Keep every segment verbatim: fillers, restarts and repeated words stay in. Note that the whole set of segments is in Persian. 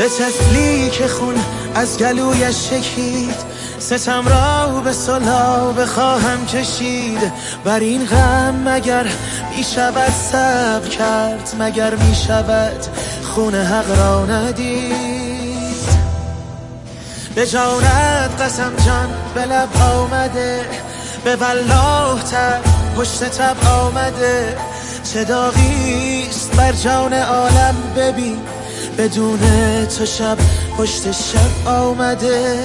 به طفلی که خون از گلویش شکید، ستم را به صلح بخواهم کشید. بر این غم مگر می شود صبر کرد؟ مگر می شود خون حق را ندید؟ به جانت قسم جان به لب آمده، به والله تب پشت تب آمده. چه داغیست بر جان عالم ببین، بدون تو شب پشت شب آمده.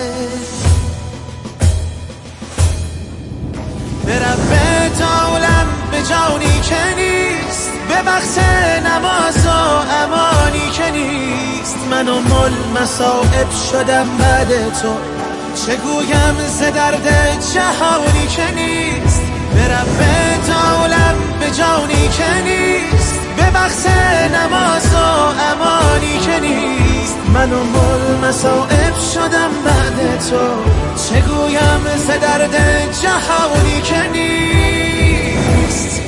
به رب عالم به جانی که نیست، به بخت نماز و امانی که نیست. من و مل مصائب شدم بعد تو، چه گویم ز درد جهانی که نیست. به رب عالم به جانی که نیست، به بخت نماز و امانی که نیست. من و مل مصائب شدم بعد تو، چه گویم ز درد جهانی که نیست.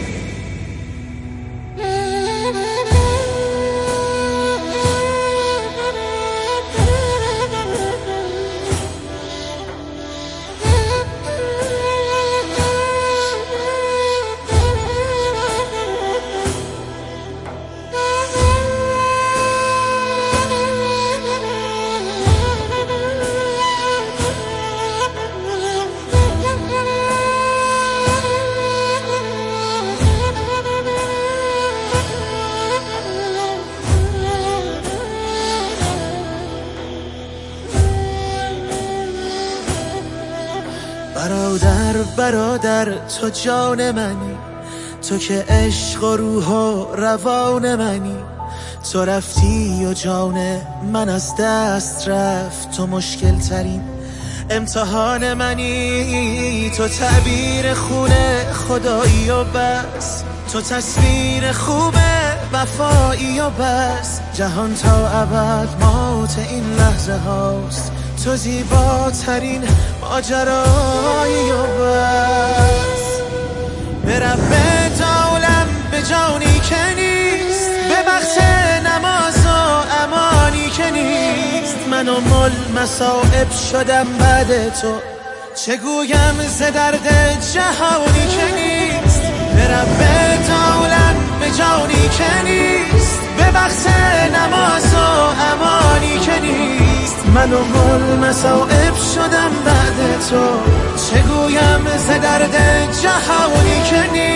برادر برادر تو جان منی، تو که عشق و روح و روان منی. تو رفتی و جان من از دست رفت، تو مشکل ترین امتحان منی. تو تعبیر خون خدایی و بس، تو تصویر خوب وفایی و بس. جهان تا ابد موت این لحظه هاست، تو زیباترین ماجرایی و بس. به رب عالم به جانی که نیست، به بخت نماز و امانی که نیست. من و مل مصائب شدم بعد تو، چه گویم ز درد جهانی که نیست. به رب عالم به جانی که نیست، به بخت نماز و امانی که نیست. من و مل مصائب شدم بعد تو، چه گویم ز درد جهانی که نیست.